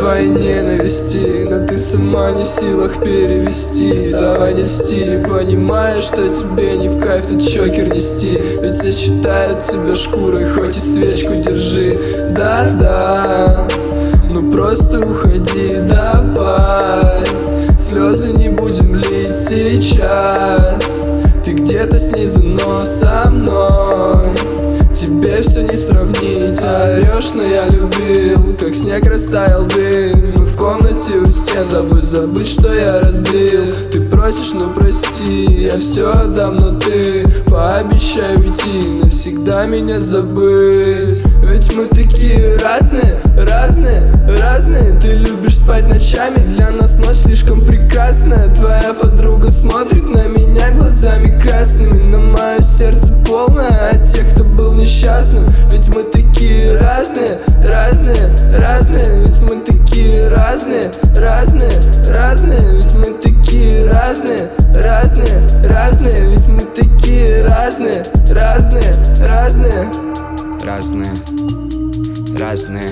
твоей ненависти, но ты сама не в силах перевести. Давай не льсти, понимаешь, что тебе не в кайф тот чокер нести. Ведь все считают тебя шкурой, хоть и свечку держи. Да-да, ну просто уходи, давай. Слезы не будем лить сейчас. Ты где-то снизу, но со мной тебе все не сравнить. Орешь, но я любил, как снег растаял дым. Мы в комнате у стен, дабы забыть, что я разбил. Ты просишь, ну прости, я все отдам, но ты пообещай уйти, навсегда меня забыть. Ведь мы такие разные, разные, разные. Ты любишь спать ночами, для нас ночь слишком прекрасная. Твоя подруга смотрит на меня глазами красными, но мое сердце полное от тех, кто был несчастным. Ведь мы такие разные, разные, разные. Ведь мы такие разные, разные, разные. Ведь мы такие разные, разные, разные. Ведь мы такие разные, разные, разные. Разные, разные,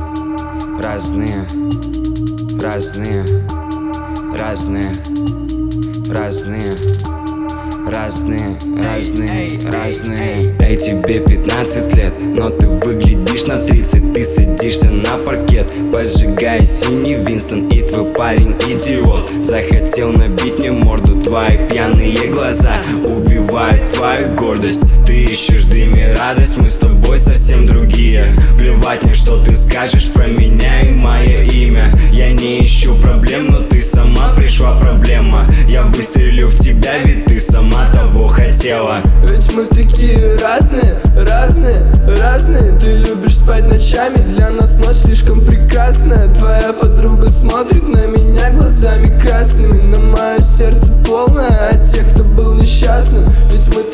разные, разные, разные, разные, разные, разные, разные. Эй, тебе 15 лет, но ты выглядишь на 30. Ты садишься на паркет, поджигая синий Винстон, и твой парень идиот захотел набить мне морду. Твои пьяные глаза убивают твою гордость. Ты ищешь в дыме радость, мы с тобой совсем другие. Плевать мне, что ты скажешь про меня и мое имя. Я не ищу проблем, но ты сама пришла проблема. Я выстрелю в тебя, ведь ты сама того хотела. Ведь мы такие разные, разные, разные. Ты любишь спать ночами, для нас ночь слишком прекрасная. Твоя подруга смотрит на меня глазами красными, но мое сердце полное от тех, кто был несчастным. Ведь мы